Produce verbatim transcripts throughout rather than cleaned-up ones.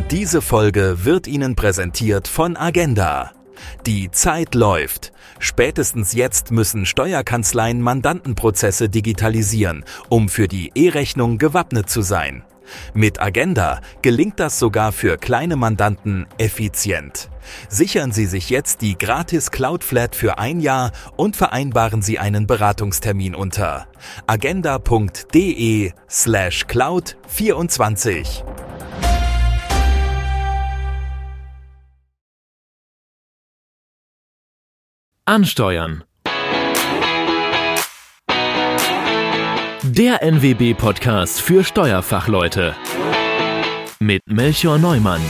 Diese Folge wird Ihnen präsentiert von Agenda. Die Zeit läuft. Spätestens jetzt müssen Steuerkanzleien Mandantenprozesse digitalisieren, um für die E-Rechnung gewappnet zu sein. Mit Agenda gelingt das sogar für kleine Mandanten effizient. Sichern Sie sich jetzt die gratis Cloud Flat für ein Jahr und vereinbaren Sie einen Beratungstermin unter agenda.de slash cloud vierundzwanzig. Ansteuern. Der N W B-Podcast für Steuerfachleute mit Melchior Neumann.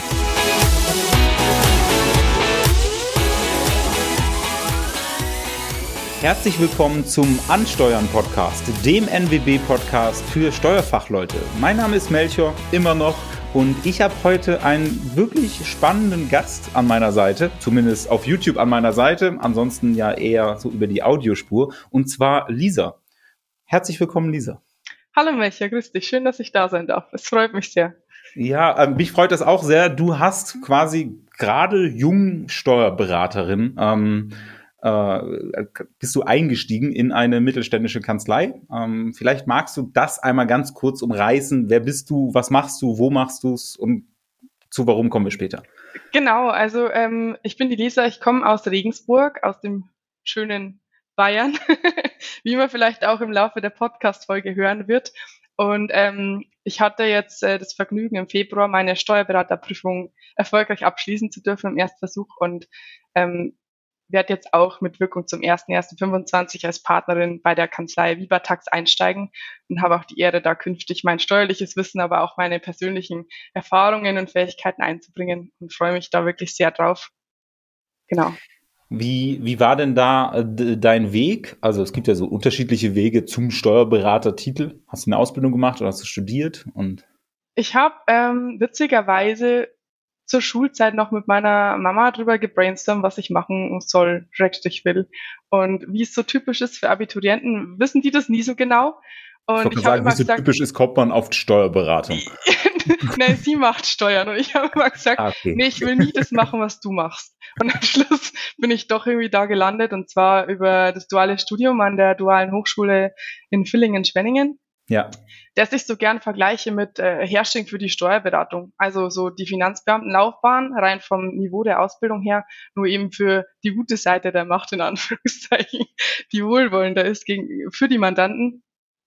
Herzlich willkommen zum Ansteuern-Podcast, dem N W B-Podcast für Steuerfachleute. Mein Name ist Melchior, immer noch, und ich habe heute einen wirklich spannenden Gast an meiner Seite, zumindest auf YouTube an meiner Seite, ansonsten ja eher so über die Audiospur, und zwar Lisa. Herzlich willkommen, Lisa. Hallo Melchior, grüß dich. Schön, dass ich da sein darf. Es freut mich sehr. Ja, äh, mich freut das auch sehr. Du hast quasi gerade jung Steuerberaterin, ähm, äh, bist du eingestiegen in eine mittelständische Kanzlei. Ähm, vielleicht magst du das einmal ganz kurz umreißen. Wer bist du, was machst du, wo machst du es und zu warum kommen wir später? Genau, also ähm, ich bin die Lisa, ich komme aus Regensburg, aus dem schönen Bayern, wie man vielleicht auch im Laufe der Podcast-Folge hören wird. Und ähm, ich hatte jetzt äh, das Vergnügen, im Februar meine Steuerberaterprüfung erfolgreich abschließen zu dürfen im Erstversuch und ähm, werde jetzt auch mit Wirkung zum ersten ersten fünfundzwanzig als Partnerin bei der Kanzlei Vibatax einsteigen und habe auch die Ehre, da künftig mein steuerliches Wissen, aber auch meine persönlichen Erfahrungen und Fähigkeiten einzubringen und freue mich da wirklich sehr drauf. Genau. Wie, wie war denn da äh, dein Weg? Also es gibt ja so unterschiedliche Wege zum Steuerberatertitel. Hast du eine Ausbildung gemacht oder hast du studiert? Und ich habe ähm, witzigerweise zur Schulzeit noch mit meiner Mama drüber gebrainstormt, was ich machen soll, Schrägstrich will. Und wie es so typisch ist für Abiturienten, wissen die das nie so genau. Und ich ich habe sagen, immer wie so gesagt, typisch ist, kommt man auf Steuerberatung. Nein, sie macht Steuern. Und ich habe immer gesagt, Ah, okay. nee, ich will nie das machen, was du machst. Und am Schluss bin ich doch irgendwie da gelandet, und zwar über das duale Studium an der Dualen Hochschule in Villingen-Schwenningen. Ja. Das ich so gern vergleiche mit äh, Herrsching für die Steuerberatung. Also so die Finanzbeamtenlaufbahn, rein vom Niveau der Ausbildung her, nur eben für die gute Seite der Macht, in Anführungszeichen, die wohlwollender ist gegen, für die Mandanten.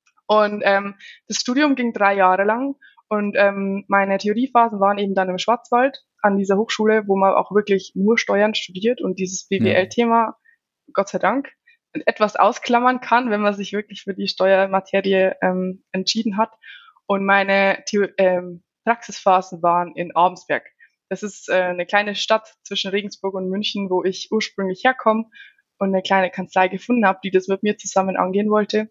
Und ähm, das Studium ging drei Jahre lang und ähm, meine Theoriephasen waren eben dann im Schwarzwald an dieser Hochschule, wo man auch wirklich nur Steuern studiert und dieses B W L-Thema, Gott sei Dank, etwas ausklammern kann, wenn man sich wirklich für die Steuermaterie ähm, entschieden hat. Und meine Theo- ähm, Praxisphasen waren in Abensberg. Das ist äh, eine kleine Stadt zwischen Regensburg und München, wo ich ursprünglich herkomme und eine kleine Kanzlei gefunden habe, die das mit mir zusammen angehen wollte.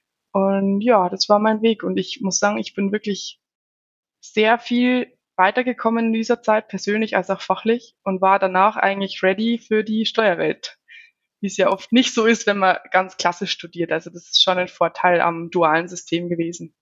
Und ja, das war mein Weg. Und ich muss sagen, ich bin wirklich sehr viel weitergekommen in dieser Zeit, persönlich als auch fachlich, und war danach eigentlich ready für die Steuerwelt. Wie es ja oft nicht so ist, wenn man ganz klassisch studiert. Also das ist schon ein Vorteil am dualen System gewesen.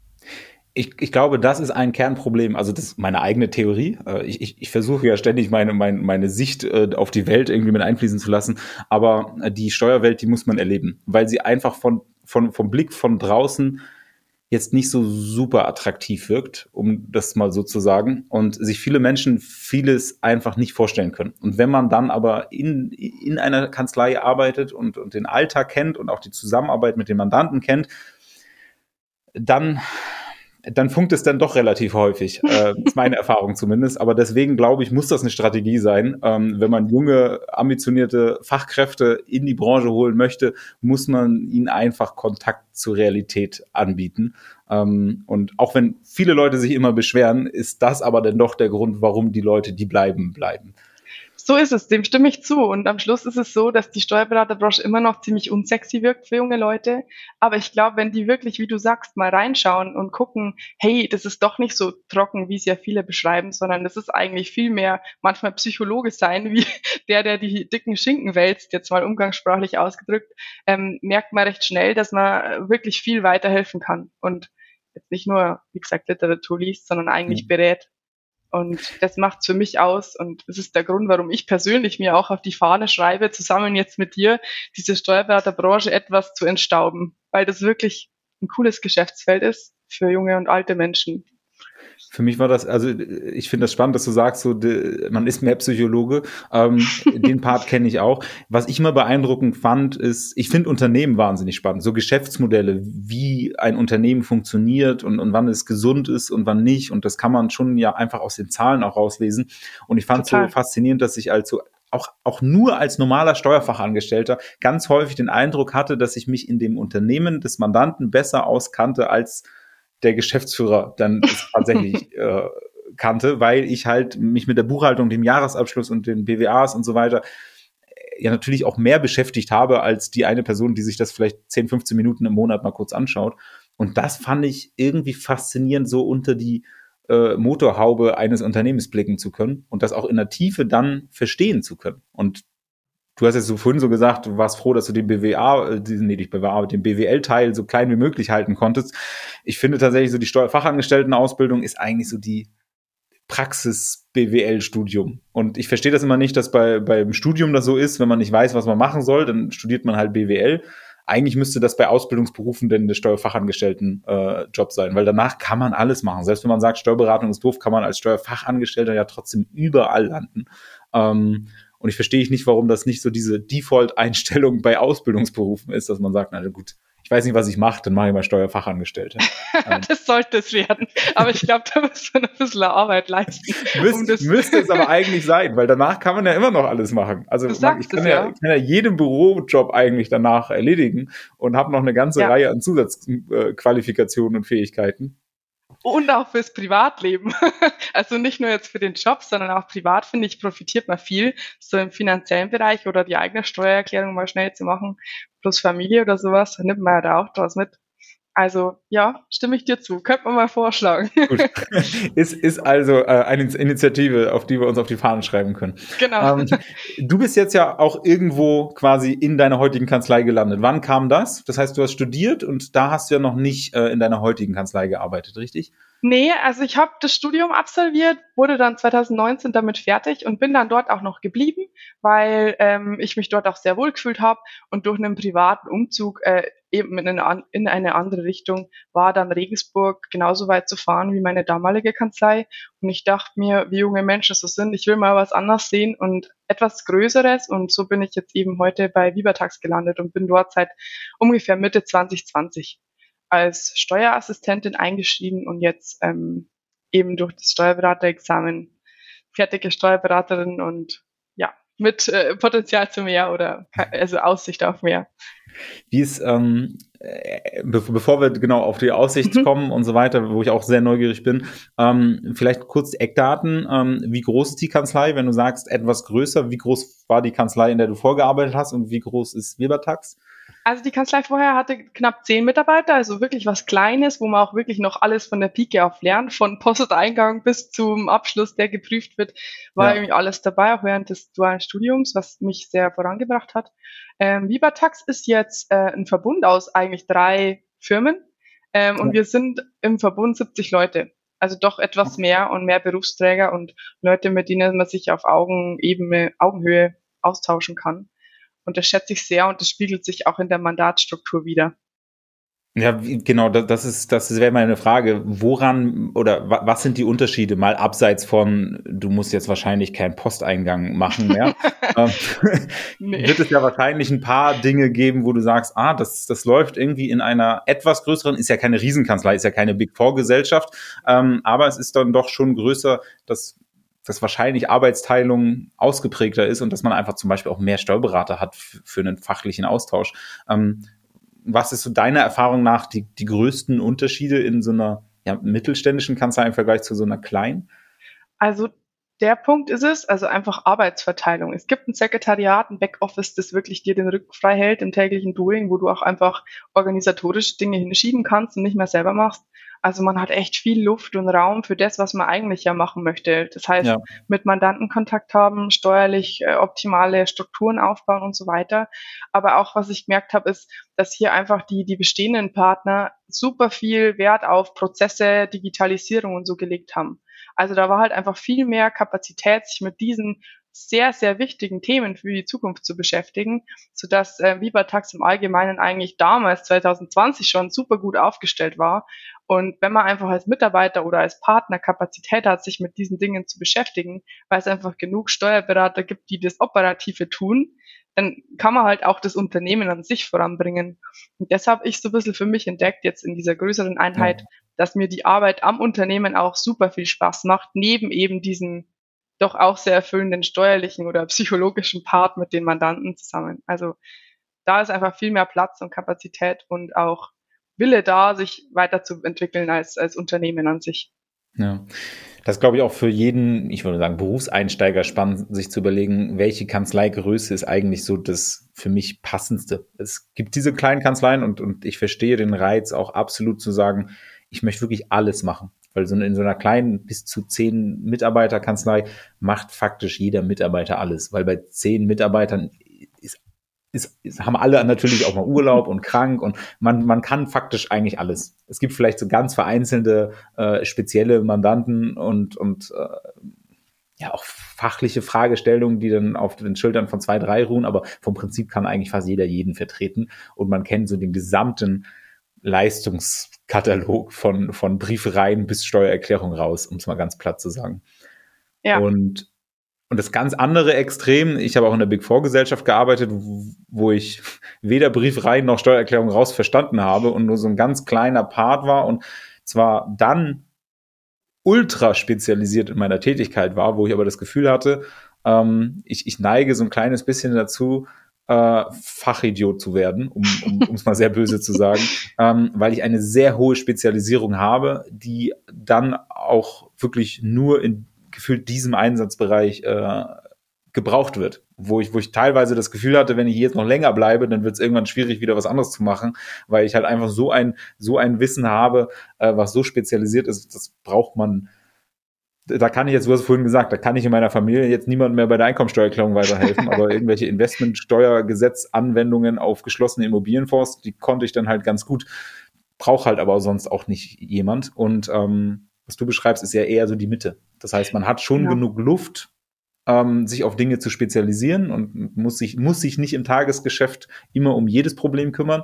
Ich, ich glaube, das ist ein Kernproblem. Also das ist meine eigene Theorie. Ich, ich, ich versuche ja ständig meine, meine, meine Sicht auf die Welt irgendwie mit einfließen zu lassen. Aber die Steuerwelt, die muss man erleben, weil sie einfach von, von, vom Blick von draußen jetzt nicht so super attraktiv wirkt, um das mal so zu sagen, und sich viele Menschen vieles einfach nicht vorstellen können. Und wenn man dann aber in, in einer Kanzlei arbeitet und, und den Alltag kennt und auch die Zusammenarbeit mit den Mandanten kennt, dann, dann funkt es dann doch relativ häufig. Äh, ist meine Erfahrung zumindest. Aber deswegen glaube ich, muss das eine Strategie sein. Ähm, wenn man junge, ambitionierte Fachkräfte in die Branche holen möchte, muss man ihnen einfach Kontakt zur Realität anbieten. Ähm, und auch wenn viele Leute sich immer beschweren, ist das aber dann doch der Grund, warum die Leute, die bleiben, bleiben. So ist es, dem stimme ich zu. Und am Schluss ist es so, dass die Steuerberaterbranche immer noch ziemlich unsexy wirkt für junge Leute. Aber ich glaube, wenn die wirklich, wie du sagst, mal reinschauen und gucken, hey, das ist doch nicht so trocken, wie es ja viele beschreiben, sondern das ist eigentlich viel mehr manchmal Psychologe sein, wie der, der die dicken Schinken wälzt, jetzt mal umgangssprachlich ausgedrückt, ähm, merkt man recht schnell, dass man wirklich viel weiterhelfen kann. Und jetzt nicht nur, wie gesagt, Literatur liest, sondern eigentlich berät. Und das macht's für mich aus. Und es ist der Grund, warum ich persönlich mir auch auf die Fahne schreibe, zusammen jetzt mit dir, diese Steuerberaterbranche etwas zu entstauben. Weil das wirklich ein cooles Geschäftsfeld ist für junge und alte Menschen. Für mich war das, also ich finde das spannend, dass du sagst, so de, man ist mehr Psychologe. Ähm, den Part kenne ich auch. Was ich immer beeindruckend fand, ist, ich finde Unternehmen wahnsinnig spannend. So Geschäftsmodelle, wie ein Unternehmen funktioniert und, und wann es gesund ist und wann nicht. Und das kann man schon ja einfach aus den Zahlen auch rauslesen. Und ich fand es so faszinierend, dass ich also auch, auch nur als normaler Steuerfachangestellter ganz häufig den Eindruck hatte, dass ich mich in dem Unternehmen des Mandanten besser auskannte als der Geschäftsführer dann tatsächlich äh, kannte, weil ich halt mich mit der Buchhaltung, dem Jahresabschluss und den B W As und so weiter äh, ja natürlich auch mehr beschäftigt habe als die eine Person, die sich das vielleicht zehn, fünfzehn Minuten im Monat mal kurz anschaut. Und das fand ich irgendwie faszinierend, so unter die äh, Motorhaube eines Unternehmens blicken zu können und das auch in der Tiefe dann verstehen zu können. Und du hast jetzt so vorhin so gesagt, du warst froh, dass du den B W A, diesen, nee, nicht B W A, den B W L-Teil so klein wie möglich halten konntest. Ich finde tatsächlich so, die Steuerfachangestelltenausbildung ist eigentlich so die Praxis-B W L-Studium. Und ich verstehe das immer nicht, dass bei beim Studium das so ist, wenn man nicht weiß, was man machen soll, dann studiert man halt B W L. Eigentlich müsste das bei Ausbildungsberufen denn der Steuerfachangestellten-Job äh, sein, weil danach kann man alles machen. Selbst wenn man sagt, Steuerberatung ist doof, kann man als Steuerfachangestellter ja trotzdem überall landen. Ähm, Und ich verstehe nicht, warum das nicht so diese Default-Einstellung bei Ausbildungsberufen ist, dass man sagt, na gut, ich weiß nicht, was ich mache, dann mache ich mal Steuerfachangestellte. Das sollte es werden. Aber ich glaube, da muss man ein bisschen Arbeit leisten. Müsst, um das müsste es aber eigentlich sein, weil danach kann man ja immer noch alles machen. Also man, ich, kann es, ja, ja. ich kann ja jeden Bürojob eigentlich danach erledigen und habe noch eine ganze ja. Reihe an Zusatzqualifikationen und Fähigkeiten. Und auch fürs Privatleben. Also nicht nur jetzt für den Job, sondern auch privat, finde ich, profitiert man viel, so im finanziellen Bereich oder die eigene Steuererklärung mal schnell zu machen, plus Familie oder sowas, nimmt man ja da auch draus mit. Also ja, stimme ich dir zu. Könnte man mal vorschlagen. Gut. Ist, ist also äh, eine Initiative, auf die wir uns auf die Fahnen schreiben können. Genau. Ähm, du bist jetzt ja auch irgendwo quasi in deiner heutigen Kanzlei gelandet. Wann kam das? Das heißt, du hast studiert und da hast du ja noch nicht äh, in deiner heutigen Kanzlei gearbeitet, richtig? Nee, also ich habe das Studium absolviert, wurde dann zwanzig neunzehn damit fertig und bin dann dort auch noch geblieben, weil ähm, ich mich dort auch sehr wohl gefühlt habe und durch einen privaten Umzug äh, eben in eine, in eine andere Richtung war dann Regensburg genauso weit zu fahren wie meine damalige Kanzlei. Und ich dachte mir, wie junge Menschen so sind, ich will mal was anderes sehen und etwas Größeres. Und so bin ich jetzt eben heute bei Vibertax gelandet und bin dort seit ungefähr Mitte zwanzig zwanzig als Steuerassistentin eingeschrieben und jetzt ähm, eben durch das Steuerberaterexamen fertige Steuerberaterin und ja, mit äh, Potenzial zu mehr oder also Aussicht auf mehr. Wie ist, ähm, be- bevor wir genau auf die Aussicht mhm. kommen und so weiter, wo ich auch sehr neugierig bin, ähm, vielleicht kurz Eckdaten. Ähm, wie groß ist die Kanzlei, wenn du sagst, etwas größer? Wie groß war die Kanzlei, in der du vorgearbeitet hast und wie groß ist Vibertax? Also die Kanzlei vorher hatte knapp zehn Mitarbeiter, also wirklich was Kleines, wo man auch wirklich noch alles von der Pike auf lernt, von Posteingang bis zum Abschluss, der geprüft wird, war ja. irgendwie alles dabei, auch während des dualen Studiums, was mich sehr vorangebracht hat. Ähm, Vibertax ist jetzt äh, ein Verbund aus eigentlich drei Firmen ähm, ja. und wir sind im Verbund siebzig Leute. Also doch etwas mehr und mehr Berufsträger und Leute, mit denen man sich auf Augenebene, Augenhöhe austauschen kann. Und das schätze ich sehr und das spiegelt sich auch in der Mandatsstruktur wider. Ja, genau, das ist, das wäre meine Frage. Woran oder was sind die Unterschiede? Mal abseits von, du musst jetzt wahrscheinlich keinen Posteingang machen mehr. ähm, nee. Wird es ja wahrscheinlich ein paar Dinge geben, wo du sagst, ah, das, das läuft irgendwie in einer etwas größeren, ist ja keine Riesenkanzlei, ist ja keine Big Four Gesellschaft, ähm, aber es ist dann doch schon größer, dass dass wahrscheinlich Arbeitsteilung ausgeprägter ist und dass man einfach zum Beispiel auch mehr Steuerberater hat f- für einen fachlichen Austausch. Ähm, was ist so deiner Erfahrung nach die, die größten Unterschiede in so einer ja, mittelständischen Kanzlei im Vergleich zu so einer kleinen? Also der Punkt ist es, also einfach Arbeitsverteilung. Es gibt ein Sekretariat, ein Backoffice, das wirklich dir den Rücken frei hält im täglichen Doing, wo du auch einfach organisatorische Dinge hinschieben kannst und nicht mehr selber machst. Also man hat echt viel Luft und Raum für das, was man eigentlich ja machen möchte. Das heißt, Ja. mit Mandanten Kontakt haben, steuerlich äh, optimale Strukturen aufbauen und so weiter. Aber auch, was ich gemerkt habe, ist, dass hier einfach die, die bestehenden Partner super viel Wert auf Prozesse, Digitalisierung und so gelegt haben. Also da war halt einfach viel mehr Kapazität, sich mit diesen sehr, sehr wichtigen Themen für die Zukunft zu beschäftigen, sodass äh, Viva-Tax im Allgemeinen eigentlich damals zwanzig zwanzig schon super gut aufgestellt war. Und wenn man einfach als Mitarbeiter oder als Partner Kapazität hat, sich mit diesen Dingen zu beschäftigen, weil es einfach genug Steuerberater gibt, die das Operative tun, dann kann man halt auch das Unternehmen an sich voranbringen. Und das habe ich so ein bisschen für mich entdeckt, jetzt in dieser größeren Einheit, Ja. dass mir die Arbeit am Unternehmen auch super viel Spaß macht, neben eben diesen doch auch sehr erfüllenden steuerlichen oder psychologischen Part mit den Mandanten zusammen. Also da ist einfach viel mehr Platz und Kapazität und auch Wille da, sich weiterzuentwickeln als, als Unternehmen an sich. Ja. Das ist, glaube ich, auch für jeden, ich würde sagen, Berufseinsteiger spannend, sich zu überlegen, welche Kanzleigröße ist eigentlich so das für mich passendste. Es gibt diese kleinen Kanzleien und, und ich verstehe den Reiz auch absolut zu sagen, ich möchte wirklich alles machen. Weil so in so einer kleinen bis zu zehn Mitarbeiterkanzlei macht faktisch jeder Mitarbeiter alles. Weil bei zehn Mitarbeitern ist, ist, ist, haben alle natürlich auch mal Urlaub und krank und man, man kann faktisch eigentlich alles. Es gibt vielleicht so ganz vereinzelte äh, spezielle Mandanten und, und äh, ja auch fachliche Fragestellungen, die dann auf den Schultern von zwei, drei ruhen, aber vom Prinzip kann eigentlich fast jeder jeden vertreten und man kennt so den gesamten Leistungskatalog von, von Briefereien bis Steuererklärung raus, um es mal ganz platt zu sagen. Ja. Und, und das ganz andere Extrem, ich habe auch in der Big Four Gesellschaft gearbeitet, wo ich weder Briefereien noch Steuererklärung raus verstanden habe und nur so ein ganz kleiner Part war und zwar dann ultra spezialisiert in meiner Tätigkeit war, wo ich aber das Gefühl hatte, ähm, ich, ich neige so ein kleines bisschen dazu, Äh, Fachidiot zu werden, um um es mal sehr böse zu sagen, ähm, weil ich eine sehr hohe Spezialisierung habe, die dann auch wirklich nur in gefühlt diesem Einsatzbereich äh, gebraucht wird. Wo ich, wo ich teilweise das Gefühl hatte, wenn ich hier jetzt noch länger bleibe, dann wird es irgendwann schwierig, wieder was anderes zu machen, weil ich halt einfach so ein, so ein Wissen habe, äh, was so spezialisiert ist, das braucht man. Da kann ich jetzt, du hast vorhin gesagt, da kann ich in meiner Familie jetzt niemandem mehr bei der Einkommensteuererklärung weiterhelfen, aber irgendwelche Investmentsteuergesetzanwendungen auf geschlossene Immobilienfonds, die konnte ich dann halt ganz gut, braucht halt aber sonst auch nicht jemand. Und ähm, was du beschreibst, ist ja eher so die Mitte. Das heißt, man hat schon Ja. genug Luft, ähm, sich auf Dinge zu spezialisieren und muss sich, muss sich nicht im Tagesgeschäft immer um jedes Problem kümmern,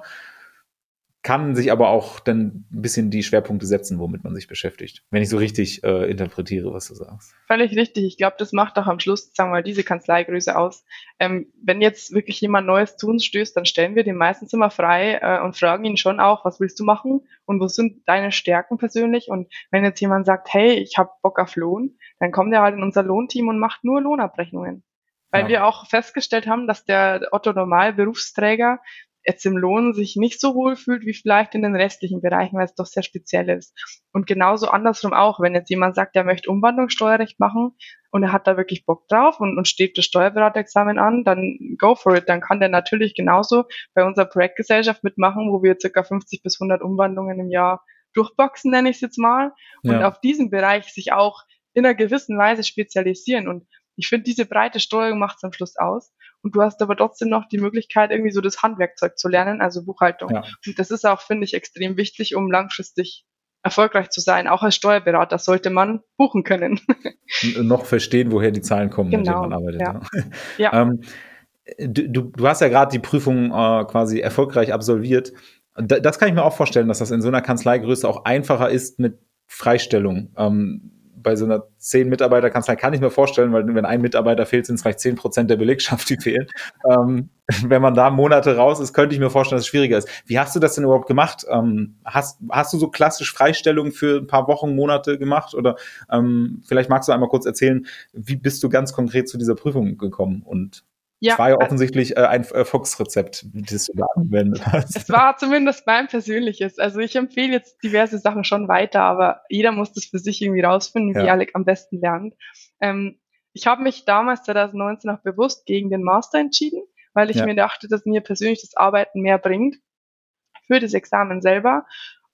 kann sich aber auch dann ein bisschen die Schwerpunkte setzen, womit man sich beschäftigt. Wenn ich so richtig äh, interpretiere, was du sagst. Völlig richtig. Ich glaube, das macht auch am Schluss, sagen wir mal, diese Kanzleigröße aus. Ähm, wenn jetzt wirklich jemand Neues zu uns stößt, dann stellen wir den meistens immer frei äh, und fragen ihn schon auch, was willst du machen und wo sind deine Stärken persönlich? Und wenn jetzt jemand sagt, hey, ich habe Bock auf Lohn, dann kommt er halt in unser Lohnteam und macht nur Lohnabrechnungen. Weil Ja. wir auch festgestellt haben, dass der Otto-Normal-Berufsträger jetzt im Lohn sich nicht so wohl fühlt wie vielleicht in den restlichen Bereichen, weil es doch sehr speziell ist. Und genauso andersrum auch, wenn jetzt jemand sagt, er möchte Umwandlungssteuerrecht machen und er hat da wirklich Bock drauf und, und steht das Steuerberaterexamen an, dann go for it. Dann kann der natürlich genauso bei unserer Projektgesellschaft mitmachen, wo wir circa fünfzig bis hundert Umwandlungen im Jahr durchboxen, nenne ich es jetzt mal, und Ja. auf diesen Bereich sich auch in einer gewissen Weise spezialisieren. Und ich finde, diese breite Steuerung macht es am Schluss aus. Und du hast aber trotzdem noch die Möglichkeit, irgendwie so das Handwerkzeug zu lernen, also Buchhaltung. Ja. Und das ist auch, finde ich, extrem wichtig, um langfristig erfolgreich zu sein. Auch als Steuerberater sollte man buchen können. Und noch verstehen, woher die Zahlen kommen, mit Genau, denen man arbeitet. ja. Ja. Ja. Ähm, du, du, du hast ja gerade die Prüfung äh, quasi erfolgreich absolviert. Da, das kann ich mir auch vorstellen, dass das in so einer Kanzleigröße auch einfacher ist mit Freistellung. Ähm, bei so einer zehn Mitarbeiter-Kanzlei kann ich mir vorstellen, weil wenn ein Mitarbeiter fehlt, sind es vielleicht zehn Prozent der Belegschaft, die fehlen. Ähm, wenn man da Monate raus ist, könnte ich mir vorstellen, dass es schwieriger ist. Wie hast du das denn überhaupt gemacht? Ähm, hast, hast du so klassisch Freistellungen für ein paar Wochen, Monate gemacht? Oder ähm, vielleicht magst du einmal kurz erzählen, wie bist du ganz konkret zu dieser Prüfung gekommen? Und Ja, es war ja offensichtlich äh, ein Erfolgsrezept, das du da angewendet hast. Es war zumindest mein persönliches. Also ich empfehle jetzt diverse Sachen schon weiter, aber jeder muss das für sich irgendwie rausfinden, wie Ja. er am besten lernt. Ähm, ich habe mich damals zwanzig neunzehn auch bewusst gegen den Master entschieden, weil ich Ja. mir dachte, dass mir persönlich das Arbeiten mehr bringt für das Examen selber.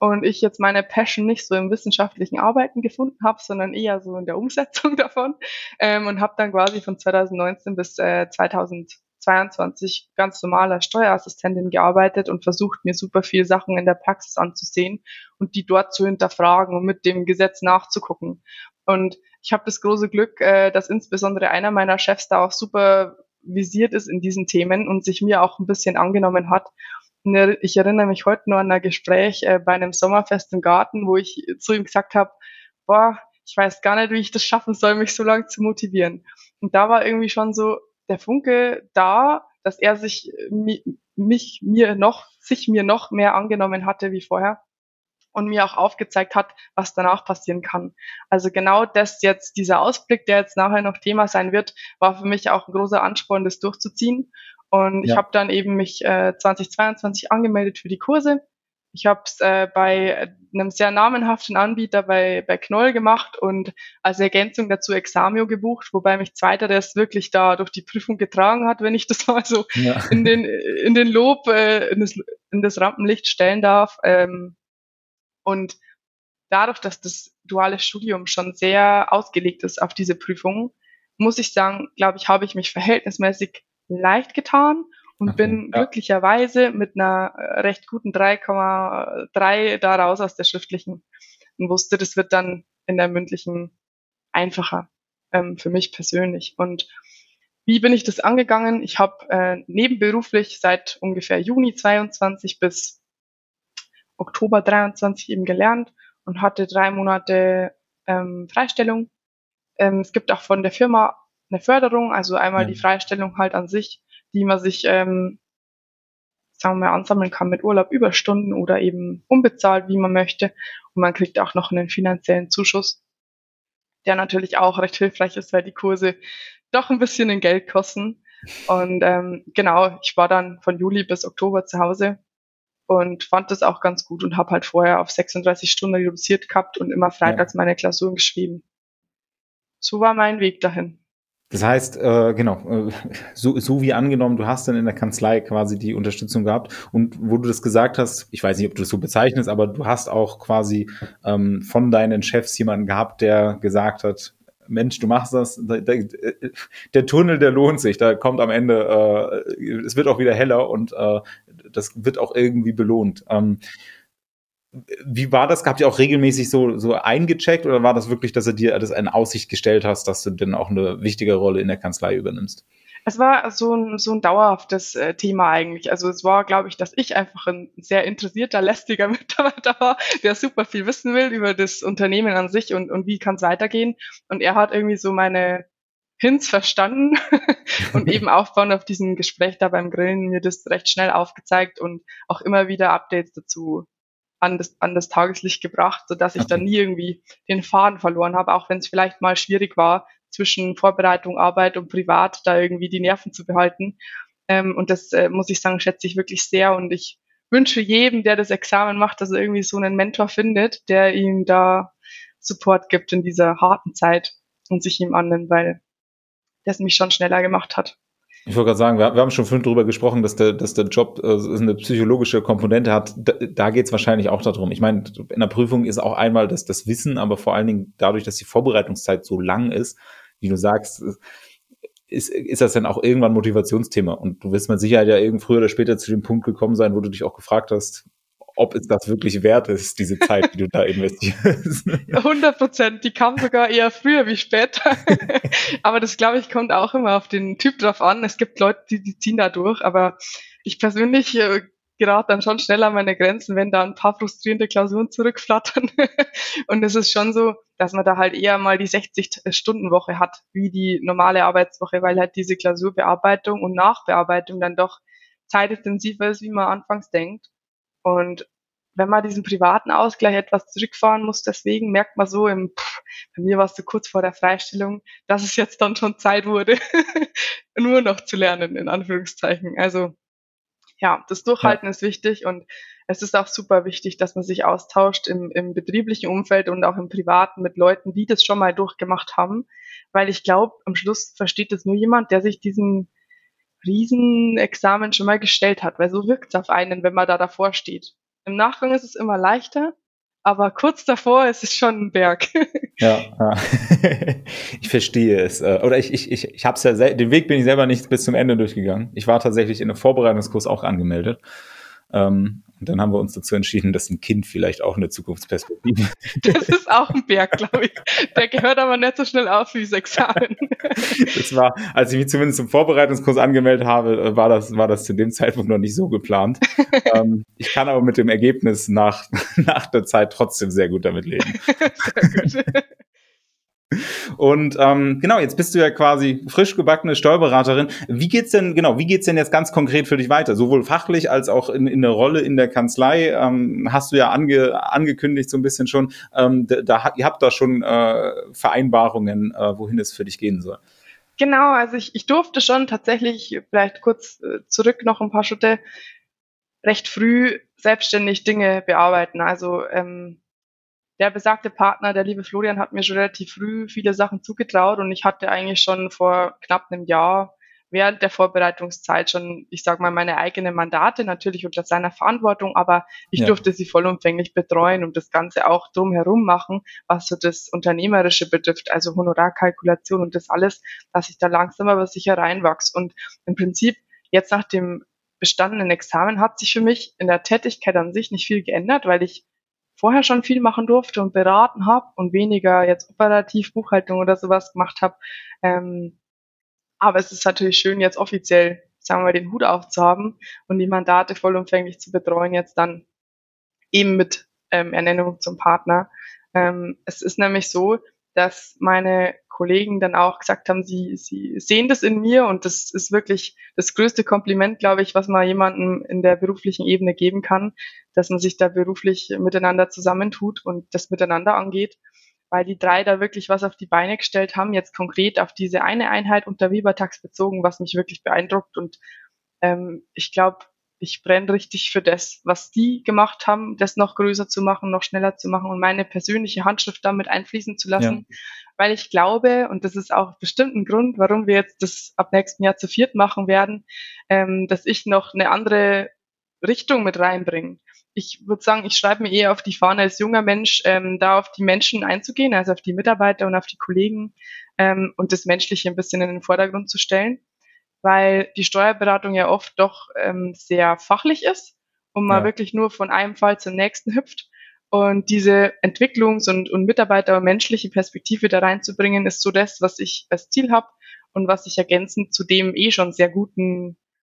und ich jetzt meine Passion nicht so im wissenschaftlichen Arbeiten gefunden habe, sondern eher so in der Umsetzung davon, ähm, und habe dann quasi von zweitausendneunzehn bis äh, zweitausendzweiundzwanzig ganz normal als Steuerassistentin gearbeitet und versucht, mir super viele Sachen in der Praxis anzusehen und die dort zu hinterfragen und mit dem Gesetz nachzugucken. Und ich habe das große Glück, äh, dass insbesondere einer meiner Chefs da auch super visiert ist in diesen Themen und sich mir auch ein bisschen angenommen hat. Ich erinnere mich heute nur an ein Gespräch äh, bei einem Sommerfest im Garten, wo ich zu ihm gesagt habe, boah, ich weiß gar nicht, wie ich das schaffen soll, mich so lange zu motivieren. Und da war irgendwie schon so der Funke da, dass er sich mi- mich mir noch, sich mir noch mehr angenommen hatte wie vorher und mir auch aufgezeigt hat, was danach passieren kann. Also genau das jetzt, dieser Ausblick, der jetzt nachher noch Thema sein wird, war für mich auch ein großer Ansporn, das durchzuziehen. Und ich Ja. habe dann eben mich äh, zweitausendzweiundzwanzig angemeldet für die Kurse. Ich habe es äh, bei einem sehr namenhaften Anbieter bei, bei Knoll gemacht und als Ergänzung dazu Examio gebucht, wobei mich zweiteres wirklich da durch die Prüfung getragen hat, wenn ich das mal so Ja. in den in den Lob, äh, in, das, in das Rampenlicht stellen darf. Ähm, und dadurch, dass das duale Studium schon sehr ausgelegt ist auf diese Prüfung, muss ich sagen, glaube ich, habe ich mich verhältnismäßig leicht getan und Okay, bin ja. glücklicherweise mit einer äh, recht guten drei Komma drei da raus aus der schriftlichen und wusste, das wird dann in der mündlichen einfacher, ähm, für mich persönlich. Und wie bin ich das angegangen? Ich habe äh, nebenberuflich seit ungefähr Juni zweiundzwanzig bis Oktober dreiundzwanzig eben gelernt und hatte drei Monate ähm, Freistellung. Ähm, es gibt auch von der Firma eine Förderung, also einmal Ja. die Freistellung halt an sich, die man sich, ähm, sagen wir mal, ansammeln kann mit Urlaub, Überstunden oder eben unbezahlt, wie man möchte. Und man kriegt auch noch einen finanziellen Zuschuss, der natürlich auch recht hilfreich ist, weil die Kurse doch ein bisschen in Geld kosten. Und ähm, genau, ich war dann von Juli bis Oktober zu Hause und fand das auch ganz gut und habe halt vorher auf sechsunddreißig Stunden reduziert gehabt und immer freitags Ja. meine Klausuren geschrieben. So war mein Weg dahin. Das heißt, äh, genau, äh, so, so wie angenommen, du hast dann in der Kanzlei quasi die Unterstützung gehabt und wo du das gesagt hast, ich weiß nicht, ob du das so bezeichnest, aber du hast auch quasi ähm, von deinen Chefs jemanden gehabt, der gesagt hat, Mensch, du machst das, der, der, der Tunnel, der lohnt sich, da kommt am Ende, äh, es wird auch wieder heller und äh, das wird auch irgendwie belohnt. Ähm, Wie war das? Habt ihr auch regelmäßig so, so eingecheckt oder war das wirklich, dass er dir das in Aussicht gestellt hast, dass du dann auch eine wichtige Rolle in der Kanzlei übernimmst? Es war so ein, so ein dauerhaftes äh, Thema eigentlich. Also es war, glaube ich, dass ich einfach ein sehr interessierter, lästiger Mitarbeiter war, der super viel wissen will über das Unternehmen an sich und, und wie kann es weitergehen. Und er hat irgendwie so meine Hints verstanden und eben aufbauend auf diesem Gespräch da beim Grillen mir das recht schnell aufgezeigt und auch immer wieder Updates dazu an das, an das Tageslicht gebracht, sodass ich Okay. dann nie irgendwie den Faden verloren habe, auch wenn es vielleicht mal schwierig war, zwischen Vorbereitung, Arbeit und Privat da irgendwie die Nerven zu behalten. Ähm, und das äh, muss ich sagen, schätze ich wirklich sehr. Und ich wünsche jedem, der das Examen macht, dass er irgendwie so einen Mentor findet, der ihm da Support gibt in dieser harten Zeit und sich ihm annimmt, weil das mich schon schneller gemacht hat. Ich wollte gerade sagen, wir, wir haben schon vorhin darüber gesprochen, dass der, dass der Job äh, eine psychologische Komponente hat. Da, da geht es wahrscheinlich auch darum. Ich meine, in der Prüfung ist auch einmal das, das Wissen, aber vor allen Dingen dadurch, dass die Vorbereitungszeit so lang ist, wie du sagst, ist, ist das dann auch irgendwann Motivationsthema. Und du wirst mit Sicherheit ja irgend früher oder später zu dem Punkt gekommen sein, wo du dich auch gefragt hast, ob es das wirklich wert ist, diese Zeit, die du da investierst. hundert Prozent, die kam sogar eher früher wie später. Aber das, glaube ich, kommt auch immer auf den Typ drauf an. Es gibt Leute, die, die ziehen da durch, aber ich persönlich äh, gerate dann schon schnell an meine Grenzen, wenn da ein paar frustrierende Klausuren zurückflattern. Und es ist schon so, dass man da halt eher mal die sechzig-Stunden-Woche hat, wie die normale Arbeitswoche, weil halt diese Klausurbearbeitung und Nachbearbeitung dann doch zeitintensiver ist, wie man anfangs denkt. Und wenn man diesen privaten Ausgleich etwas zurückfahren muss, deswegen merkt man so im, pff, bei mir war es so kurz vor der Freistellung, dass es jetzt dann schon Zeit wurde, nur noch zu lernen, in Anführungszeichen. Also ja, das Durchhalten ja. ist wichtig und es ist auch super wichtig, dass man sich austauscht im, im betrieblichen Umfeld und auch im privaten mit Leuten, die das schon mal durchgemacht haben, weil ich glaube, am Schluss versteht das nur jemand, der sich diesen Riesenexamen schon mal gestellt hat, weil so wirkt es auf einen, wenn man da davor steht. Im Nachgang ist es immer leichter, aber kurz davor ist es schon ein Berg. Ja, ja. Ich verstehe es. Oder ich, ich, ich, ich hab's ja sel- den Weg bin ich selber nicht bis zum Ende durchgegangen. Ich war tatsächlich in einem Vorbereitungskurs auch angemeldet. Ähm, und dann haben wir uns dazu entschieden, dass ein Kind vielleicht auch eine Zukunftsperspektive. Das ist auch ein Berg, glaube ich. Der gehört aber nicht so schnell auf wie das Examen. Das war, als ich mich zumindest zum Vorbereitungskurs angemeldet habe, war das, war das zu dem Zeitpunkt noch nicht so geplant. ähm, ich kann aber mit dem Ergebnis nach, nach der Zeit trotzdem sehr gut damit leben. Sehr gut. Und ähm, genau, jetzt bist du ja quasi frisch gebackene Steuerberaterin. Wie geht's denn, genau, wie geht's denn jetzt ganz konkret für dich weiter? Sowohl fachlich als auch in, in der Rolle in der Kanzlei, ähm, hast du ja ange, angekündigt so ein bisschen schon, ähm, da, da, ihr habt da schon äh, Vereinbarungen, äh, wohin es für dich gehen soll. Genau, also ich, ich durfte schon tatsächlich, vielleicht kurz äh, zurück noch ein paar Schritte, recht früh selbstständig Dinge bearbeiten. Also ähm, der besagte Partner, der liebe Florian, hat mir schon relativ früh viele Sachen zugetraut und ich hatte eigentlich schon vor knapp einem Jahr während der Vorbereitungszeit schon, ich sag mal, meine eigenen Mandate, natürlich unter seiner Verantwortung, aber ich Ja. durfte sie vollumfänglich betreuen und das Ganze auch drumherum machen, was so das Unternehmerische betrifft, also Honorarkalkulation und das alles, dass ich da langsam aber sicher reinwachse. Und im Prinzip jetzt nach dem bestandenen Examen hat sich für mich in der Tätigkeit an sich nicht viel geändert, weil ich vorher schon viel machen durfte und beraten habe und weniger jetzt operativ Buchhaltung oder sowas gemacht habe. Ähm, aber es ist natürlich schön, jetzt offiziell, sagen wir mal, den Hut aufzuhaben und die Mandate vollumfänglich zu betreuen, jetzt dann eben mit ähm, Ernennung zum Partner. Ähm, es ist nämlich so, dass meine Kollegen dann auch gesagt haben, sie, sie sehen das in mir und das ist wirklich das größte Kompliment, glaube ich, was man jemandem in der beruflichen Ebene geben kann, dass man sich da beruflich miteinander zusammentut und das miteinander angeht, weil die drei da wirklich was auf die Beine gestellt haben, jetzt konkret auf diese eine Einheit unter Weber-Tax bezogen, was mich wirklich beeindruckt und ähm, ich glaube, ich brenne richtig für das, was die gemacht haben, das noch größer zu machen, noch schneller zu machen und meine persönliche Handschrift damit einfließen zu lassen, ja. Weil ich glaube, und das ist auch bestimmt ein Grund, warum wir jetzt das ab nächsten Jahr zu viert machen werden, ähm, dass ich noch eine andere Richtung mit reinbringe. Ich würde sagen, ich schreibe mir eher auf die Fahne als junger Mensch, ähm, da auf die Menschen einzugehen, also auf die Mitarbeiter und auf die Kollegen ähm, und das Menschliche ein bisschen in den Vordergrund zu stellen, weil die Steuerberatung ja oft doch ähm, sehr fachlich ist und man ja. wirklich nur von einem Fall zum nächsten hüpft. Und diese Entwicklungs- und, und Mitarbeiter- und menschliche Perspektive da reinzubringen, ist so das, was ich als Ziel habe und was ich ergänzend zu dem eh schon sehr guten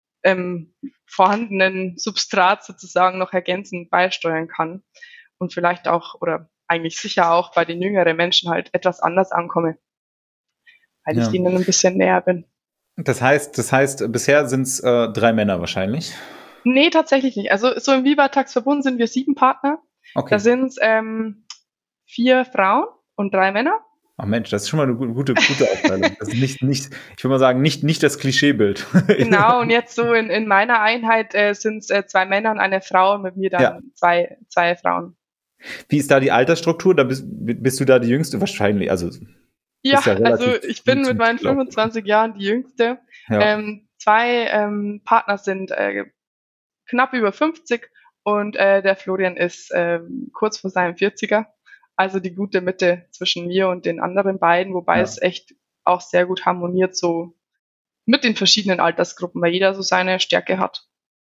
ähm, vorhandenen Substrat sozusagen noch ergänzend beisteuern kann. Und vielleicht auch, oder eigentlich sicher auch bei den jüngeren Menschen halt etwas anders ankomme, weil ja. ich denen ein bisschen näher bin. Das heißt, das heißt, bisher sind es äh, drei Männer wahrscheinlich? Nee, tatsächlich nicht. Also so im Weber-Tax-Verbund sind wir sieben Partner. Okay. Da sind es ähm, vier Frauen und drei Männer. Ach Mensch, das ist schon mal eine gute, gute Aufteilung. Das ist nicht, nicht, ich würde mal sagen, nicht, nicht das Klischeebild. Genau, und jetzt so in, in meiner Einheit äh, sind es äh, zwei Männer und eine Frau und mit mir dann ja. zwei, zwei Frauen. Wie ist da die Altersstruktur? Da bist, bist du da die Jüngste? Wahrscheinlich, also Ja, ja also ich bin mit meinen fünfundzwanzig Jahren die Jüngste. Ja. Ähm, zwei ähm, Partner sind äh, knapp über fünfzig und äh, der Florian ist äh, kurz vor seinem vierziger. Also die gute Mitte zwischen mir und den anderen beiden, wobei ja. es echt auch sehr gut harmoniert so mit den verschiedenen Altersgruppen, weil jeder so seine Stärke hat.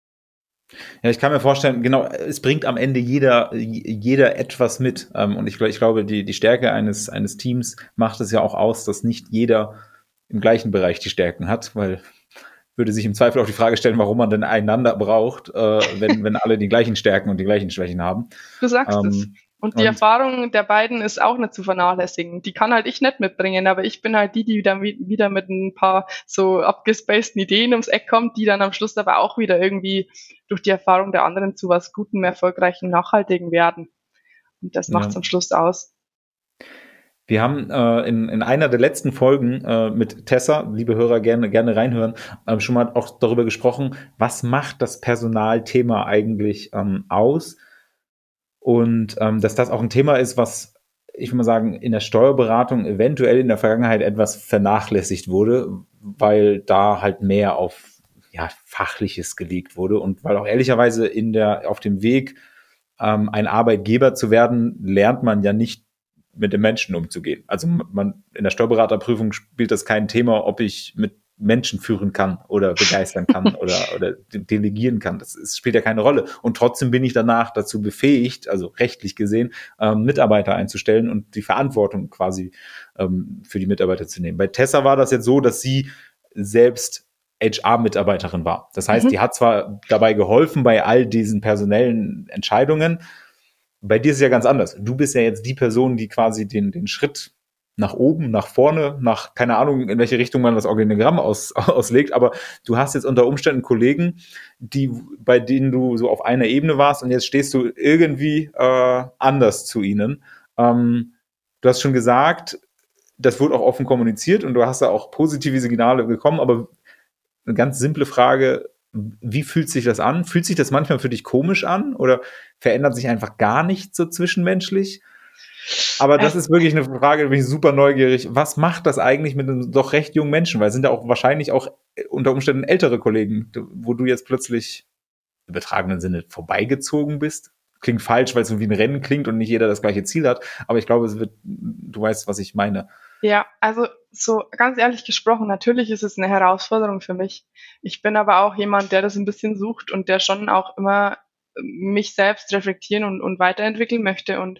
Ja, ich kann mir vorstellen, genau, es bringt am Ende jeder, jeder etwas mit. Und ich, ich glaube, die, die Stärke eines, eines Teams macht es ja auch aus, dass nicht jeder im gleichen Bereich die Stärken hat, weil würde sich im Zweifel auch die Frage stellen, warum man denn einander braucht, äh, wenn, wenn alle die gleichen Stärken und die gleichen Schwächen haben. Du sagst ähm, es. Und die und Erfahrung der beiden ist auch nicht zu vernachlässigen. Die kann halt ich nicht mitbringen, aber ich bin halt die, die dann wieder mit ein paar so abgespaceden Ideen ums Eck kommt, die dann am Schluss aber auch wieder irgendwie durch die Erfahrung der anderen zu was Gutem, Erfolgreichen, Nachhaltigen werden. Und das macht es ja. am Schluss aus. Wir haben äh, in, in einer der letzten Folgen äh, mit Tessa, liebe Hörer, gerne, gerne reinhören, äh, schon mal auch darüber gesprochen, was macht das Personalthema eigentlich ähm, aus? Und ähm, dass das auch ein Thema ist, was, ich würde mal sagen, in der Steuerberatung eventuell in der Vergangenheit etwas vernachlässigt wurde, weil da halt mehr auf ja, Fachliches gelegt wurde und weil auch ehrlicherweise in der auf dem Weg ähm, ein Arbeitgeber zu werden, lernt man ja nicht mit den Menschen umzugehen. Also man in der Steuerberaterprüfung spielt das kein Thema, ob ich mit Menschen führen kann oder begeistern kann oder, oder delegieren kann. Das ist, spielt ja keine Rolle. Und trotzdem bin ich danach dazu befähigt, also rechtlich gesehen, ähm, Mitarbeiter einzustellen und die Verantwortung quasi ähm, für die Mitarbeiter zu nehmen. Bei Tessa war das jetzt so, dass sie selbst H R-Mitarbeiterin war. Das heißt, mhm. die hat zwar dabei geholfen bei all diesen personellen Entscheidungen. Bei dir ist es ja ganz anders. Du bist ja jetzt die Person, die quasi den, den Schritt nach oben, nach vorne, nach, keine Ahnung, in welche Richtung man das Organigramm aus, auslegt, aber du hast jetzt unter Umständen Kollegen, die, bei denen du so auf einer Ebene warst und jetzt stehst du irgendwie äh, anders zu ihnen. Ähm, du hast schon gesagt, das wurde auch offen kommuniziert und du hast da auch positive Signale bekommen, aber eine ganz simple Frage, wie fühlt sich das an? Fühlt sich das manchmal für dich komisch an oder verändert sich einfach gar nichts so zwischenmenschlich? Aber das ist wirklich eine Frage, da bin ich super neugierig. Was macht das eigentlich mit einem doch recht jungen Menschen? Weil es sind ja auch wahrscheinlich auch unter Umständen ältere Kollegen, wo du jetzt plötzlich im übertragenen Sinne vorbeigezogen bist. Klingt falsch, weil es so wie ein Rennen klingt und nicht jeder das gleiche Ziel hat. Aber ich glaube, es wird, du weißt, was ich meine. Ja, also so ganz ehrlich gesprochen, natürlich ist es eine Herausforderung für mich. Ich bin aber auch jemand, der das ein bisschen sucht und der schon auch immer mich selbst reflektieren und, und weiterentwickeln möchte. Und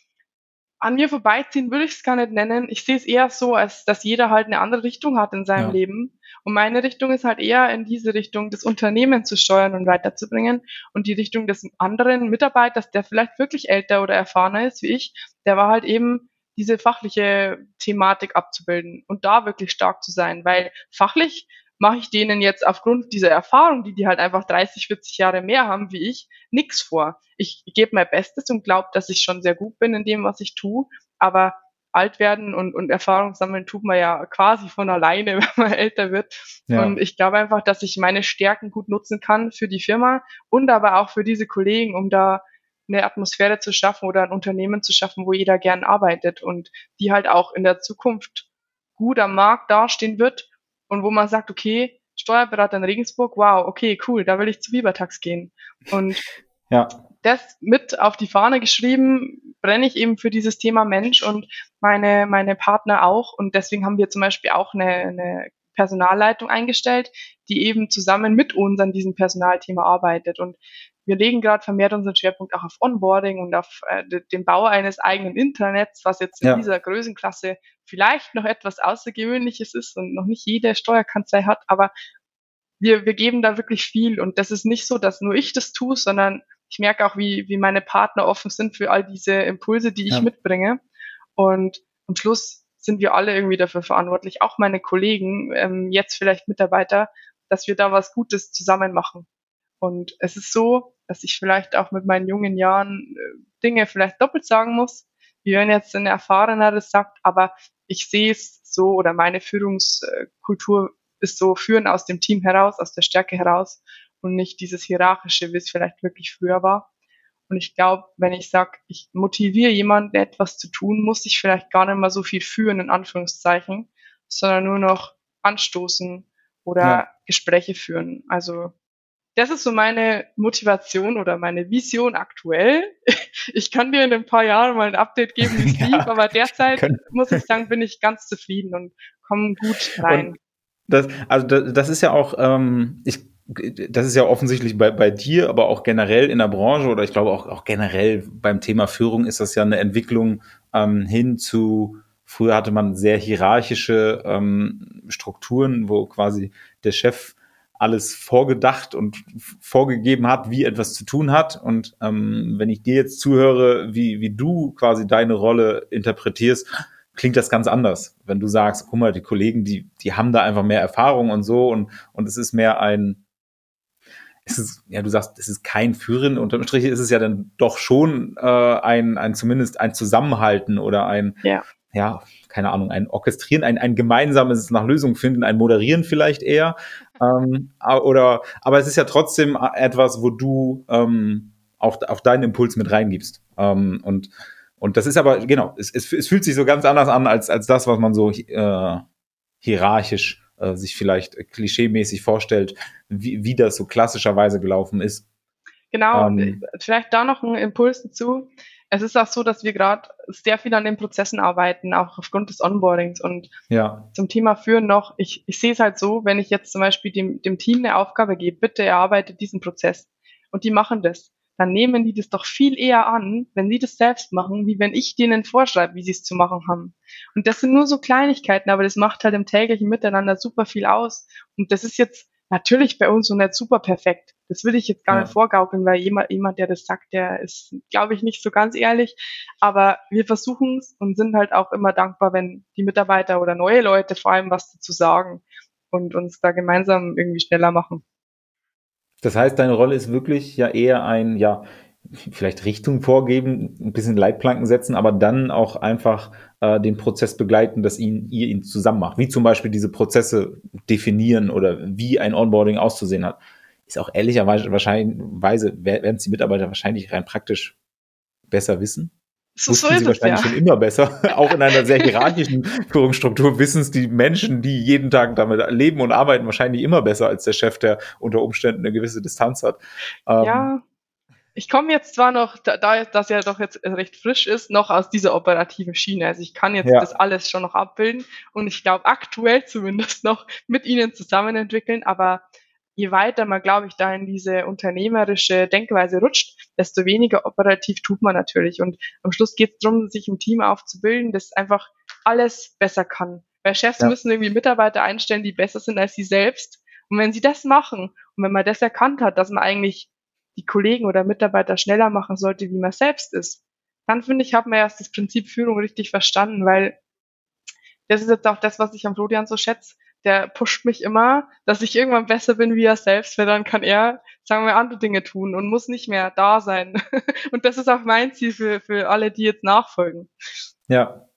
an mir vorbeiziehen würde ich es gar nicht nennen. Ich sehe es eher so, als dass jeder halt eine andere Richtung hat in seinem ja. Leben. Und meine Richtung ist halt eher in diese Richtung, das Unternehmen zu steuern und weiterzubringen. Und die Richtung des anderen Mitarbeiters, der vielleicht wirklich älter oder erfahrener ist wie ich, der war halt eben diese fachliche Thematik abzubilden und da wirklich stark zu sein. Weil fachlich mache ich denen jetzt aufgrund dieser Erfahrung, die die halt einfach dreißig, vierzig Jahre mehr haben wie ich, nichts vor. Ich gebe mein Bestes und glaube, dass ich schon sehr gut bin in dem, was ich tue, aber alt werden und, und Erfahrung sammeln tut man ja quasi von alleine, wenn man älter wird. Ja. Und ich glaube einfach, dass ich meine Stärken gut nutzen kann für die Firma und aber auch für diese Kollegen, um da eine Atmosphäre zu schaffen oder ein Unternehmen zu schaffen, wo jeder gern arbeitet und die halt auch in der Zukunft gut am Markt dastehen wird und wo man sagt, okay, Steuerberater in Regensburg, wow, okay, cool, da will ich zu Viva-Tax gehen. Und ja. das mit auf die Fahne geschrieben, brenne ich eben für dieses Thema Mensch und meine, meine Partner auch. Und deswegen haben wir zum Beispiel auch eine, eine Personalleitung eingestellt, die eben zusammen mit uns an diesem Personalthema arbeitet. Und wir legen gerade vermehrt unseren Schwerpunkt auch auf Onboarding und auf äh, den Bau eines eigenen Intranets, was jetzt in ja. dieser Größenklasse vielleicht noch etwas Außergewöhnliches ist und noch nicht jede Steuerkanzlei hat, aber wir, wir geben da wirklich viel und das ist nicht so, dass nur ich das tue, sondern ich merke auch, wie, wie meine Partner offen sind für all diese Impulse, die ich ja. mitbringe und am Schluss sind wir alle irgendwie dafür verantwortlich, auch meine Kollegen, ähm, jetzt vielleicht Mitarbeiter, dass wir da was Gutes zusammen machen. Und es ist so, dass ich vielleicht auch mit meinen jungen Jahren äh, Dinge vielleicht doppelt sagen muss, wie wenn jetzt ein Erfahrener das sagt, aber ich sehe es so oder meine Führungskultur ist so, führen aus dem Team heraus, aus der Stärke heraus und nicht dieses Hierarchische, wie es vielleicht wirklich früher war. Und ich glaube, wenn ich sage, ich motiviere jemanden, etwas zu tun, muss ich vielleicht gar nicht mal so viel führen, in Anführungszeichen, sondern nur noch anstoßen oder ja. Gespräche führen. Also das ist so meine Motivation oder meine Vision aktuell. Ich kann dir in ein paar Jahren mal ein Update geben, wie es ja, lief, aber derzeit, können. muss ich sagen, bin ich ganz zufrieden und komme gut rein. Und das, also das, das ist ja auch, ähm, ich, das ist ja offensichtlich bei, bei dir, aber auch generell in der Branche oder ich glaube auch, auch generell beim Thema Führung ist das ja eine Entwicklung ähm, hin zu, früher hatte man sehr hierarchische ähm, Strukturen, wo quasi der Chef alles vorgedacht und vorgegeben hat, wie etwas zu tun hat. Und ähm, wenn ich dir jetzt zuhöre, wie, wie du quasi deine Rolle interpretierst, klingt das ganz anders. Wenn du sagst, guck mal, die Kollegen, die, die haben da einfach mehr Erfahrung und so und, und es ist mehr ein, es ist, ja, du sagst, es ist kein Führen, unterm Strich ist es ja dann doch schon äh, ein, ein, zumindest ein Zusammenhalten oder ein, ja, ja keine Ahnung, ein Orchestrieren, ein, ein gemeinsames nach Lösung finden, ein Moderieren vielleicht eher. Ähm, oder, aber es ist ja trotzdem etwas, wo du ähm, auch, auch deinen Impuls mit reingibst. Ähm, und, und das ist aber, genau, es, es, es fühlt sich so ganz anders an, als, als das, was man so äh, hierarchisch äh, sich vielleicht klischeemäßig vorstellt, wie, wie das so klassischerweise gelaufen ist. Genau, Ähm, vielleicht da noch ein Impuls dazu. Es ist auch so, dass wir gerade sehr viel an den Prozessen arbeiten, auch aufgrund des Onboardings. Und ja, zum Thema Führen noch, ich, ich sehe es halt so, wenn ich jetzt zum Beispiel dem, dem Team eine Aufgabe gebe, bitte erarbeitet diesen Prozess und die machen das, dann nehmen die das doch viel eher an, wenn sie das selbst machen, wie wenn ich denen vorschreibe, wie sie es zu machen haben. Und das sind nur so Kleinigkeiten, aber das macht halt im täglichen Miteinander super viel aus. Und das ist jetzt natürlich bei uns so nicht super perfekt. Das will ich jetzt gar nicht ja. vorgaukeln, weil jemand, jemand, der das sagt, der ist, glaube ich, nicht so ganz ehrlich. Aber wir versuchen es und sind halt auch immer dankbar, wenn die Mitarbeiter oder neue Leute vor allem was dazu sagen und uns da gemeinsam irgendwie schneller machen. Das heißt, deine Rolle ist wirklich ja eher ein, ja, vielleicht Richtung vorgeben, ein bisschen Leitplanken setzen, aber dann auch einfach äh, den Prozess begleiten, dass ihn, ihr ihn zusammen macht. Wie zum Beispiel diese Prozesse definieren oder wie ein Onboarding auszusehen hat. Ist auch ehrlicherweise wahrscheinlich, werden es die Mitarbeiter wahrscheinlich rein praktisch besser wissen. So, so Wussten ist sie es wahrscheinlich ja. schon immer besser. Auch in einer sehr hierarchischen Führungsstruktur wissen es die Menschen, die jeden Tag damit leben und arbeiten, wahrscheinlich immer besser als der Chef, der unter Umständen eine gewisse Distanz hat. Ähm, Ja, ich komme jetzt zwar noch, da, da das ja doch jetzt recht frisch ist, noch aus dieser operativen Schiene. Also ich kann jetzt ja, das alles schon noch abbilden und ich glaube aktuell zumindest noch mit Ihnen zusammen entwickeln, aber je weiter man, glaube ich, da in diese unternehmerische Denkweise rutscht, desto weniger operativ tut man natürlich. Und am Schluss geht es darum, sich ein Team aufzubilden, das einfach alles besser kann. Weil Chefs ja, müssen irgendwie Mitarbeiter einstellen, die besser sind als sie selbst. Und wenn sie das machen und wenn man das erkannt hat, dass man eigentlich die Kollegen oder Mitarbeiter schneller machen sollte, wie man selbst ist, dann finde ich, hat man erst das Prinzip Führung richtig verstanden, weil das ist jetzt auch das, was ich am Florian so schätze. Der pusht mich immer, dass ich irgendwann besser bin wie er selbst, weil dann kann er, sagen wir, andere Dinge tun und muss nicht mehr da sein. Und das ist auch mein Ziel für, für alle, die jetzt nachfolgen. ja.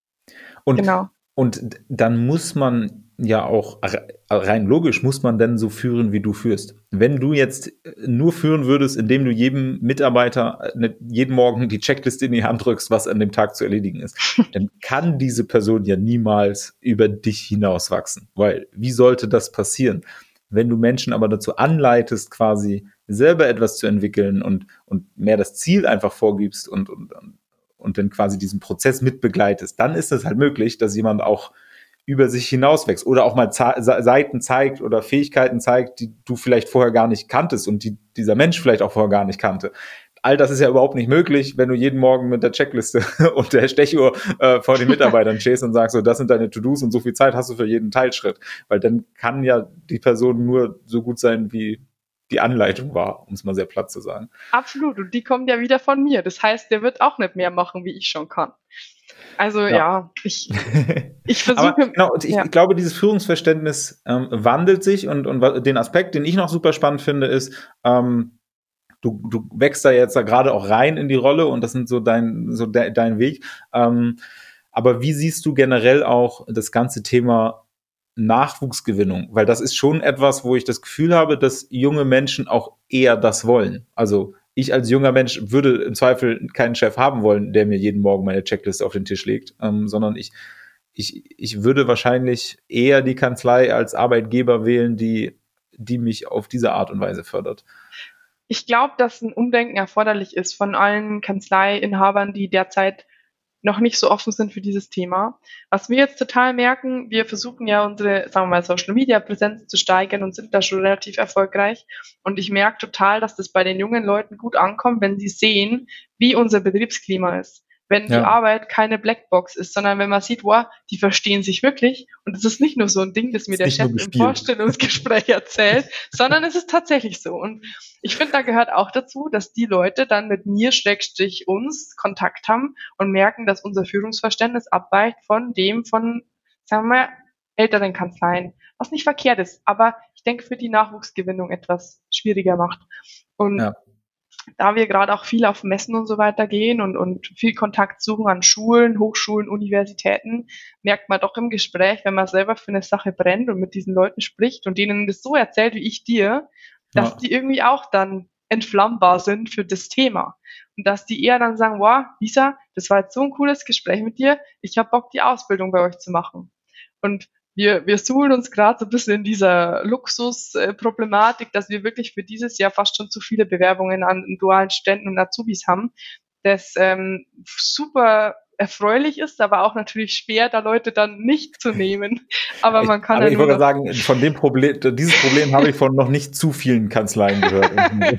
Und, Genau. und dann muss man ja auch, rein logisch, muss man dann so führen, wie du führst. Wenn du jetzt nur führen würdest, indem du jedem Mitarbeiter jeden Morgen die Checkliste in die Hand drückst, was an dem Tag zu erledigen ist, dann kann diese Person ja niemals über dich hinauswachsen. Weil, wie sollte das passieren? Wenn du Menschen aber dazu anleitest, quasi selber etwas zu entwickeln und, und mehr das Ziel einfach vorgibst und, und, und dann quasi diesen Prozess mitbegleitest, dann ist es halt möglich, dass jemand auch über sich hinauswächst oder auch mal Ze- Seiten zeigt oder Fähigkeiten zeigt, die du vielleicht vorher gar nicht kanntest und die dieser Mensch vielleicht auch vorher gar nicht kannte. All das ist ja überhaupt nicht möglich, wenn du jeden Morgen mit der Checkliste und der Stechuhr äh, vor den Mitarbeitern stehst und sagst, so, das sind deine To-Dos und so viel Zeit hast du für jeden Teilschritt. Weil dann kann ja die Person nur so gut sein, wie die Anleitung war, um es mal sehr platt zu sagen. Absolut. Und die kommt ja wieder von mir. Das heißt, der wird auch nicht mehr machen, wie ich schon kann. Also ja, ja ich, ich versuche. Aber genau, und ich, ja. ich glaube, dieses Führungsverständnis ähm, wandelt sich und, und den Aspekt, den ich noch super spannend finde, ist, ähm, du, du wächst da jetzt da gerade auch rein in die Rolle und das sind so dein, so de, dein Weg. Ähm, aber wie siehst du generell auch das ganze Thema Nachwuchsgewinnung? Weil das ist schon etwas, wo ich das Gefühl habe, dass junge Menschen auch eher das wollen. Also ich als junger Mensch würde im Zweifel keinen Chef haben wollen, der mir jeden Morgen meine Checkliste auf den Tisch legt, ähm, sondern ich, ich, ich würde wahrscheinlich eher die Kanzlei als Arbeitgeber wählen, die, die mich auf diese Art und Weise fördert. Ich glaube, dass ein Umdenken erforderlich ist von allen Kanzleiinhabern, die derzeit noch nicht so offen sind für dieses Thema. Was wir jetzt total merken, wir versuchen ja unsere, sagen wir mal, Social Media Präsenz zu steigern und sind da schon relativ erfolgreich. Und ich merke total, dass das bei den jungen Leuten gut ankommt, wenn sie sehen, wie unser Betriebsklima ist. Wenn die Ja. Arbeit keine Blackbox ist, sondern wenn man sieht, wow, die verstehen sich wirklich. Und es ist nicht nur so ein Ding, das mir der Nicht Chef nur im gespielt. Vorstellungsgespräch erzählt, sondern es ist tatsächlich so. Und ich finde, da gehört auch dazu, dass die Leute dann mit mir, Schrägstrich uns, Kontakt haben und merken, dass unser Führungsverständnis abweicht von dem von, sagen wir mal, älteren Kanzleien. Was nicht verkehrt ist, aber ich denke, für die Nachwuchsgewinnung etwas schwieriger macht. Und Ja. da wir gerade auch viel auf Messen und so weiter gehen und, und viel Kontakt suchen an Schulen, Hochschulen, Universitäten, merkt man doch im Gespräch, wenn man selber für eine Sache brennt und mit diesen Leuten spricht und denen das so erzählt, wie ich dir, dass Ja. die irgendwie auch dann entflammbar sind für das Thema. Und dass die eher dann sagen, wow, Lisa, das war jetzt so ein cooles Gespräch mit dir, ich habe Bock, die Ausbildung bei euch zu machen. Und wir, wir suhlen uns gerade so ein bisschen in dieser Luxusproblematik, dass wir wirklich für dieses Jahr fast schon zu viele Bewerbungen an dualen Studenten und Azubis haben. Das ähm, super erfreulich ist, aber auch natürlich schwer, da Leute dann nicht zu nehmen. Aber man kann aber ja ich nur wollte noch sagen, von dem Problem, dieses Problem habe ich von noch nicht zu vielen Kanzleien gehört.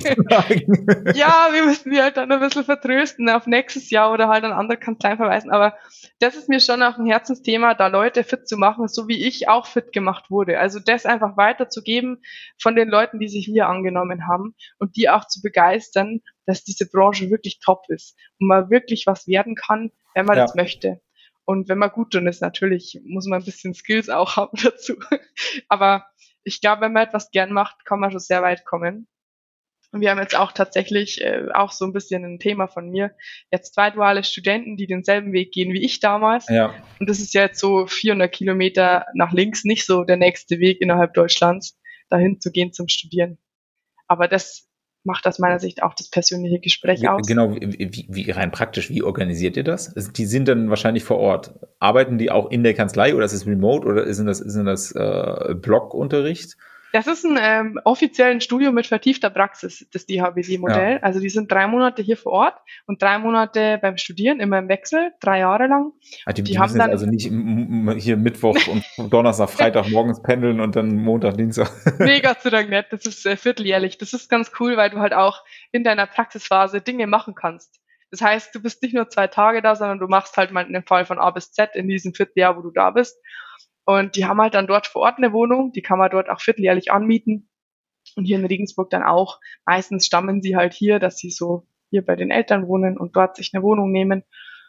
ja, wir müssen die halt dann ein bisschen vertrösten auf nächstes Jahr oder halt an andere Kanzleien verweisen. Aber das ist mir schon auch ein Herzensthema, da Leute fit zu machen, so wie ich auch fit gemacht wurde. Also das einfach weiterzugeben von den Leuten, die sich hier angenommen haben und die auch zu begeistern, dass diese Branche wirklich top ist und man wirklich was werden kann, wenn man Ja. das möchte. Und wenn man gut drin ist, natürlich muss man ein bisschen Skills auch haben dazu. Aber ich glaube, wenn man etwas gern macht, kann man schon sehr weit kommen. Und wir haben jetzt auch tatsächlich äh, auch so ein bisschen ein Thema von mir. Jetzt zwei duale Studenten, die denselben Weg gehen wie ich damals. Ja. Und das ist ja jetzt so vierhundert Kilometer nach links, nicht so der nächste Weg innerhalb Deutschlands, dahin zu gehen zum Studieren. Aber das macht aus meiner Sicht auch das persönliche Gespräch aus. Genau, wie, wie rein praktisch, wie organisiert ihr das? Die sind dann wahrscheinlich vor Ort. Arbeiten die auch in der Kanzlei oder ist es remote oder ist das, ist das äh, Blockunterricht? Das ist ein ähm, offiziellen Studium mit vertiefter Praxis, das D H B D-Modell. Ja. Also die sind drei Monate hier vor Ort und drei Monate beim Studieren, immer im Wechsel, drei Jahre lang. Ah, die, die, die haben dann also nicht hier Mittwoch und Donnerstag, Freitag morgens pendeln und dann Montag, Dienstag. Nee, Gott sei Dank nicht. Das ist äh, vierteljährlich. Das ist ganz cool, weil du halt auch in deiner Praxisphase Dinge machen kannst. Das heißt, du bist nicht nur zwei Tage da, sondern du machst halt mal einen Fall von A bis Z in diesem Vierteljahr, wo du da bist. Und die haben halt dann dort vor Ort eine Wohnung, die kann man dort auch vierteljährlich anmieten. Und hier in Regensburg dann auch. Meistens stammen sie halt hier, dass sie so hier bei den Eltern wohnen und dort sich eine Wohnung nehmen.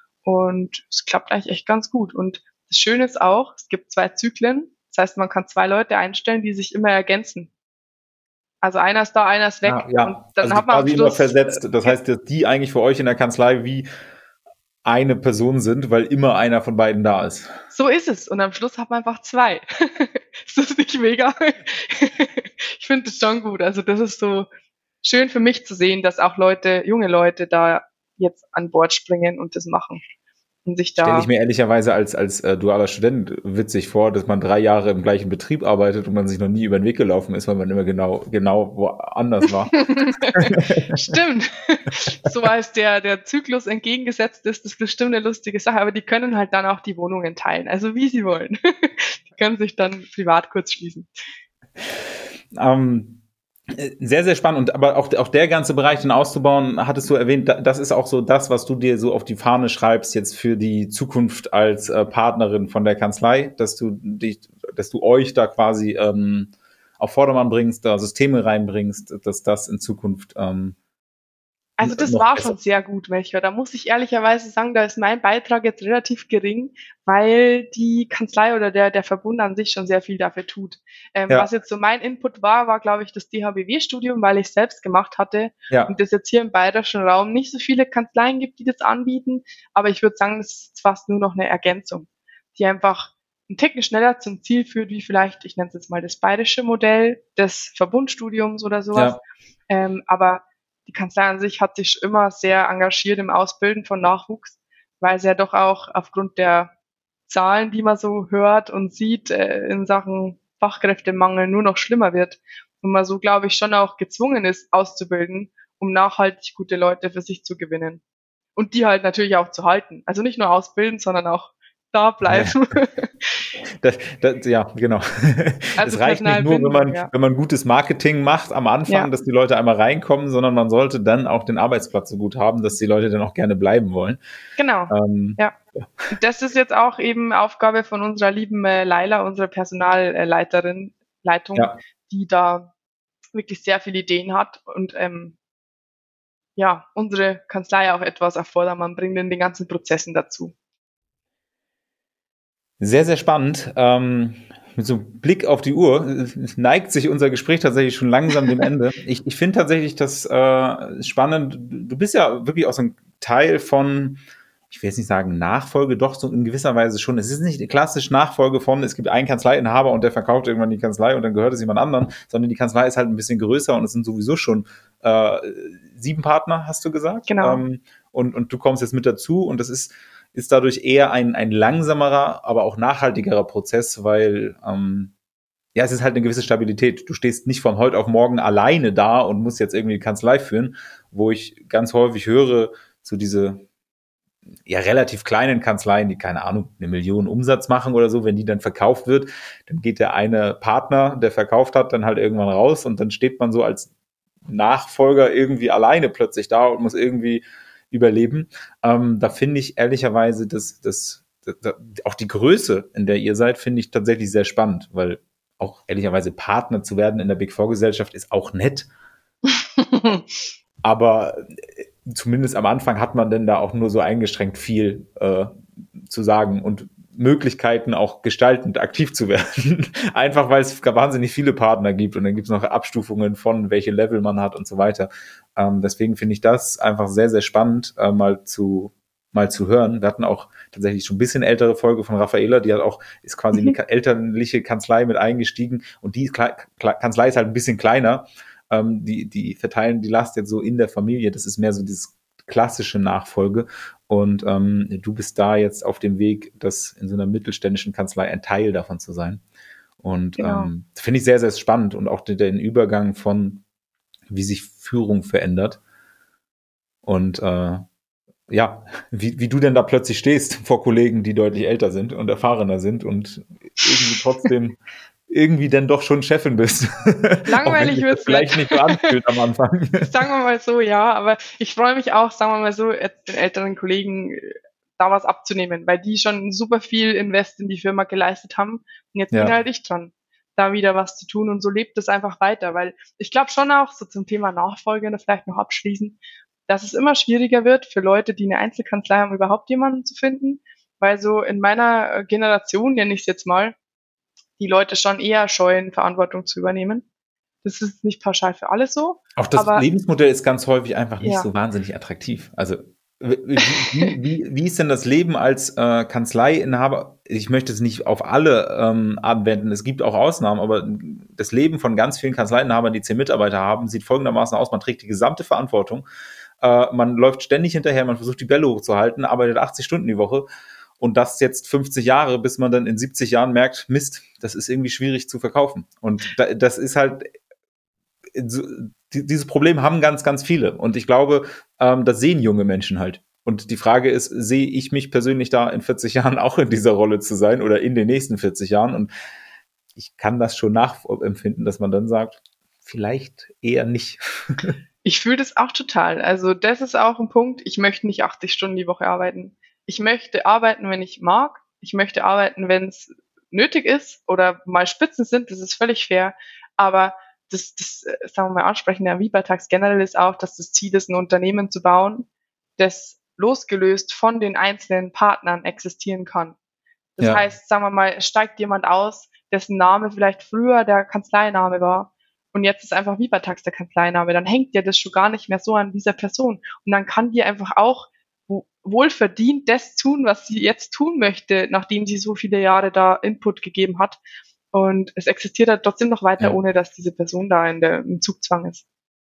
Und es klappt eigentlich echt ganz gut. Und das Schöne ist auch, es gibt zwei Zyklen. Das heißt, man kann zwei Leute einstellen, die sich immer ergänzen. Also einer ist da, einer ist weg. Ah, ja, und dann also hat man am quasi Schluss, immer versetzt. Das heißt, dass die eigentlich für euch in der Kanzlei wie eine Person sind, weil immer einer von beiden da ist. So ist es. Und am Schluss hat man einfach zwei. Ist das nicht mega? Ich finde das schon gut. Also das ist so schön für mich zu sehen, dass auch Leute, junge Leute da jetzt an Bord springen und das machen. Und sich da stelle ich mir ehrlicherweise als, als äh, dualer Student witzig vor, dass man drei Jahre im gleichen Betrieb arbeitet und man sich noch nie über den Weg gelaufen ist, weil man immer genau, genau woanders war. Stimmt. So als der, der Zyklus entgegengesetzt ist, das ist bestimmt eine lustige Sache, aber die können halt dann auch die Wohnungen teilen, also wie sie wollen. Die können sich dann privat kurz schließen. Ähm, Sehr, sehr spannend. Und aber auch, auch der ganze Bereich, den auszubauen, hattest du erwähnt, das ist auch so das, was du dir so auf die Fahne schreibst jetzt für die Zukunft als äh, Partnerin von der Kanzlei, dass du dich, dass du euch da quasi ähm, auf Vordermann bringst, da Systeme reinbringst, dass das in Zukunft ähm, Also das war schon sehr gut, Melchior. Da muss ich ehrlicherweise sagen, da ist mein Beitrag jetzt relativ gering, weil die Kanzlei oder der, der Verbund an sich schon sehr viel dafür tut. Ähm, ja. Was jetzt so mein Input war, war, glaube ich, das D H B W-Studium, weil ich es selbst gemacht hatte. Ja. Und das jetzt hier im bayerischen Raum nicht so viele Kanzleien gibt, die das anbieten. Aber ich würde sagen, das ist fast nur noch eine Ergänzung, die einfach einen Ticken schneller zum Ziel führt, wie vielleicht, ich nenne es jetzt mal das bayerische Modell des Verbundstudiums oder sowas. Ja. Ähm, aber die Kanzlei an sich hat sich immer sehr engagiert im Ausbilden von Nachwuchs, weil es ja doch auch aufgrund der Zahlen, die man so hört und sieht, äh, in Sachen Fachkräftemangel nur noch schlimmer wird. Und man so, glaube ich, schon auch gezwungen ist, auszubilden, um nachhaltig gute Leute für sich zu gewinnen. Und die halt natürlich auch zu halten. Also nicht nur ausbilden, sondern auch da bleiben. Ja, das, das, ja genau. Also es reicht nicht nur, wenn man, ja. wenn man gutes Marketing macht am Anfang, ja. dass die Leute einmal reinkommen, sondern man sollte dann auch den Arbeitsplatz so gut haben, dass die Leute dann auch gerne bleiben wollen. Genau, ähm, ja. ja. Das ist jetzt auch eben Aufgabe von unserer lieben äh, Laila, unserer Personalleiterin, Leitung, ja. die da wirklich sehr viele Ideen hat und ähm, ja, unsere Kanzlei auch etwas auf Vordermann bringt in den ganzen Prozessen dazu. Sehr, sehr spannend. Ähm, mit so einem Blick auf die Uhr neigt sich unser Gespräch tatsächlich schon langsam dem Ende. Ich, ich finde tatsächlich das äh, spannend. Du bist ja wirklich auch so ein Teil von, ich will jetzt nicht sagen Nachfolge, doch so in gewisser Weise schon. Es ist nicht eine klassische Nachfolge von, es gibt einen Kanzleiinhaber und der verkauft irgendwann die Kanzlei und dann gehört es jemand anderen, sondern die Kanzlei ist halt ein bisschen größer und es sind sowieso schon äh, sieben Partner, hast du gesagt. Genau. Ähm, und, und du kommst jetzt mit dazu und das ist ist dadurch eher ein, ein langsamerer, aber auch nachhaltigerer Prozess, weil ähm, ja, es ist halt eine gewisse Stabilität. Du stehst nicht von heute auf morgen alleine da und musst jetzt irgendwie die Kanzlei führen, wo ich ganz häufig höre, so diese ja relativ kleinen Kanzleien, die, keine Ahnung, eine Million Umsatz machen oder so, wenn die dann verkauft wird, dann geht der eine Partner, der verkauft hat, dann halt irgendwann raus und dann steht man so als Nachfolger irgendwie alleine plötzlich da und muss irgendwie überleben. Ähm, da finde ich ehrlicherweise das, das, das, das, auch die Größe, in der ihr seid, finde ich tatsächlich sehr spannend, weil auch ehrlicherweise Partner zu werden in der Big Four Gesellschaft ist auch nett. Aber zumindest am Anfang hat man denn da auch nur so eingeschränkt viel äh, zu sagen und Möglichkeiten auch gestaltend aktiv zu werden. Einfach weil es wahnsinnig viele Partner gibt und dann gibt es noch Abstufungen von welche Level man hat und so weiter. Ähm, deswegen finde ich das einfach sehr, sehr spannend, äh, mal zu mal zu hören. Wir hatten auch tatsächlich schon ein bisschen ältere Folge von Raffaela, die hat auch, ist quasi in die elterliche Kanzlei mit eingestiegen und die Kle- Kle- Kanzlei ist halt ein bisschen kleiner. Ähm, die, die verteilen die Last jetzt so in der Familie. Das ist mehr so dieses klassische Nachfolge. Und ähm, du bist da jetzt auf dem Weg, das in so einer mittelständischen Kanzlei ein Teil davon zu sein. Und genau. ähm, finde ich sehr, sehr spannend und auch den, den Übergang von, wie sich Führung verändert. Und äh, ja, wie, wie du denn da plötzlich stehst vor Kollegen, die deutlich älter sind und erfahrener sind und irgendwie trotzdem irgendwie dann doch schon Chefin bist. Langweilig wird es vielleicht nicht so anfühlt am Anfang. Sagen wir mal so, ja, aber ich freue mich auch, sagen wir mal so, jetzt den älteren Kollegen da was abzunehmen, weil die schon super viel Invest in die Firma geleistet haben und jetzt ja. bin halt ich dran, da wieder was zu tun und so lebt es einfach weiter, weil ich glaube schon auch, so zum Thema Nachfolge, da vielleicht noch abschließen, dass es immer schwieriger wird für Leute, die eine Einzelkanzlei haben, überhaupt jemanden zu finden, weil so in meiner Generation, nenne ich es jetzt mal, die Leute schon eher scheuen, Verantwortung zu übernehmen. Das ist nicht pauschal für alle so. Auch das aber, Lebensmodell ist ganz häufig einfach nicht ja. so wahnsinnig attraktiv. Also wie, wie, wie ist denn das Leben als äh, Kanzleiinhaber? Ich möchte es nicht auf alle ähm, anwenden, es gibt auch Ausnahmen, aber das Leben von ganz vielen Kanzleiinhabern, die zehn Mitarbeiter haben, sieht folgendermaßen aus: Man trägt die gesamte Verantwortung, äh, man läuft ständig hinterher, man versucht die Bälle hochzuhalten, arbeitet achtzig Stunden die Woche. Und das jetzt fünfzig Jahre, bis man dann in siebzig Jahren merkt, Mist, das ist irgendwie schwierig zu verkaufen. Und das ist halt, dieses Problem haben ganz, ganz viele. Und ich glaube, das sehen junge Menschen halt. Und die Frage ist, sehe ich mich persönlich da in vierzig Jahren auch in dieser Rolle zu sein oder in den nächsten vierzig Jahren? Und ich kann das schon nachempfinden, dass man dann sagt, vielleicht eher nicht. Ich fühle das auch total. Also das ist auch ein Punkt, ich möchte nicht achtzig Stunden die Woche arbeiten. Ich möchte arbeiten, wenn ich mag. Ich möchte arbeiten, wenn es nötig ist oder mal Spitzen sind. Das ist völlig fair. Aber das, das sagen wir mal, Ansprechen der Viva-Tax generell ist auch, dass das Ziel ist, ein Unternehmen zu bauen, das losgelöst von den einzelnen Partnern existieren kann. Das ja. heißt, sagen wir mal, es steigt jemand aus, dessen Name vielleicht früher der Kanzleiname war und jetzt ist einfach Viva-Tax der Kanzleiname. Dann hängt ja das schon gar nicht mehr so an dieser Person. Und dann kann die einfach auch wohlverdient das tun, was sie jetzt tun möchte, nachdem sie so viele Jahre da Input gegeben hat. Und es existiert halt trotzdem noch weiter, ja. ohne dass diese Person da in der, im Zugzwang ist.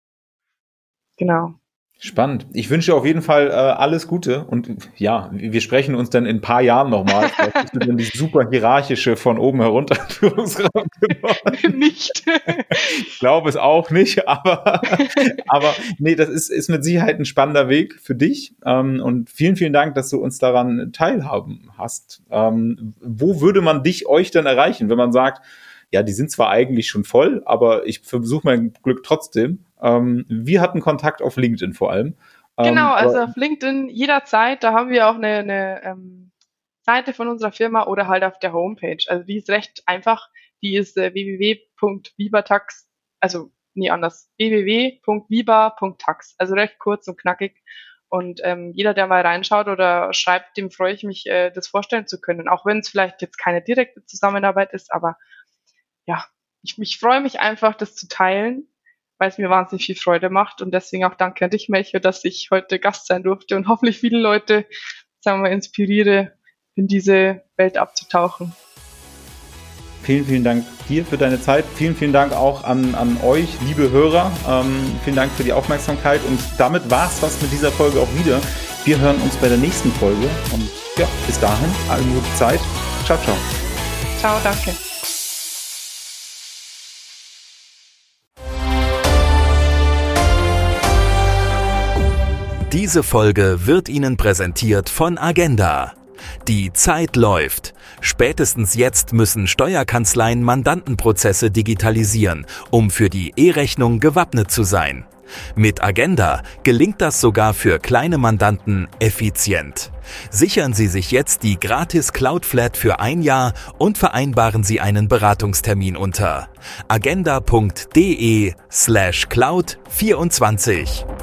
Genau. Spannend. Ich wünsche auf jeden Fall äh, alles Gute und ja, wir sprechen uns dann in ein paar Jahren nochmal. Vielleicht bist du dann die super hierarchische von oben herunter Führungskraft geworden. Nicht. Ich glaube es auch nicht, aber, aber nee, das ist, ist mit Sicherheit ein spannender Weg für dich ähm, und vielen, vielen Dank, dass du uns daran teilhaben hast. Ähm, wo würde man dich, euch denn erreichen, wenn man sagt, ja, die sind zwar eigentlich schon voll, aber ich versuche mein Glück trotzdem. Ähm, wir hatten Kontakt auf LinkedIn vor allem. Ähm, genau, also auf LinkedIn jederzeit, da haben wir auch eine, eine ähm, Seite von unserer Firma oder halt auf der Homepage. Also die ist recht einfach, die ist äh, w w w punkt vibatax, also nie anders, w w w punkt viba punkt tax, also recht kurz und knackig. Und ähm, jeder, der mal reinschaut oder schreibt, dem freue ich mich, äh, das vorstellen zu können. Auch wenn es vielleicht jetzt keine direkte Zusammenarbeit ist, aber ja, ich, ich freue mich einfach, das zu teilen, weil es mir wahnsinnig viel Freude macht und deswegen auch danke an dich, Melchior, dass ich heute Gast sein durfte und hoffentlich viele Leute, sagen wir mal, inspiriere, in diese Welt abzutauchen. Vielen, vielen Dank dir für deine Zeit. Vielen, vielen Dank auch an, an euch, liebe Hörer. Ähm, vielen Dank für die Aufmerksamkeit und damit war's das mit dieser Folge auch wieder. Wir hören uns bei der nächsten Folge und ja, bis dahin, eine gute Zeit. Ciao, ciao. Ciao, danke. Diese Folge wird Ihnen präsentiert von Agenda. Die Zeit läuft. Spätestens jetzt müssen Steuerkanzleien Mandantenprozesse digitalisieren, um für die E-Rechnung gewappnet zu sein. Mit Agenda gelingt das sogar für kleine Mandanten effizient. Sichern Sie sich jetzt die gratis Cloud Flat für ein Jahr und vereinbaren Sie einen Beratungstermin unter agenda punkt de slash cloud vierundzwanzig.